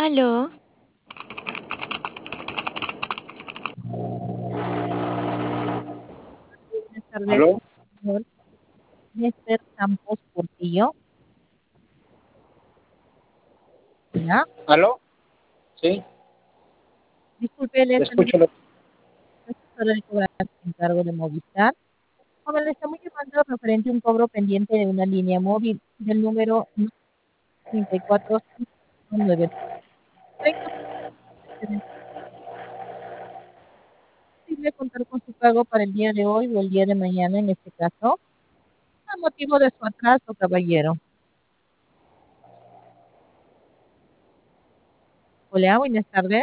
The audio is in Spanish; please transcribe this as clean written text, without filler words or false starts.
Aló, Buenas tardes, ¿Aló? señor Néstor Campos Portillo. Hola, ¿Aló? Sí, disculpe, le le saludo escucho. a la asesora de cobranza en cargo de Movistar. Joven, le estamos llamando referente a un cobro pendiente de una línea móvil del número 3459. ¿Es posible contar con su pago para el día de hoy o el día de mañana en este caso? A motivo de su atraso, caballero. Hola, buenas tardes.